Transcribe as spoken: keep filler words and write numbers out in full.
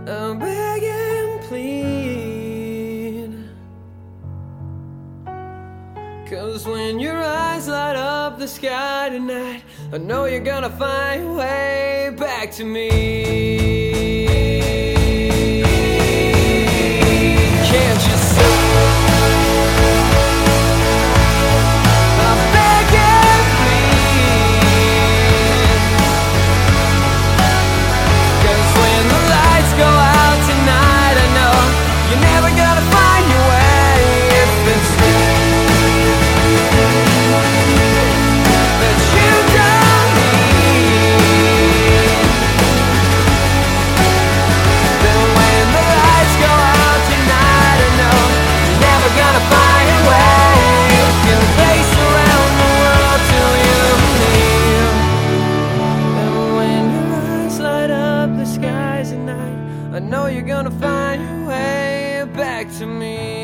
I beg and plead. 'Cause when your eyes light up the sky tonight, I know you're gonna find your way back to me. Can't you see? I beg and plead. 'Cause when the lights go out tonight, I know you're never gonna find your way. If it's that you don't need, then when the lights go out tonight, I know you're never gonna find your way. You can race around the world till you leave. And when your eyes light up the skies at night, I know you're gonna find your way back to me.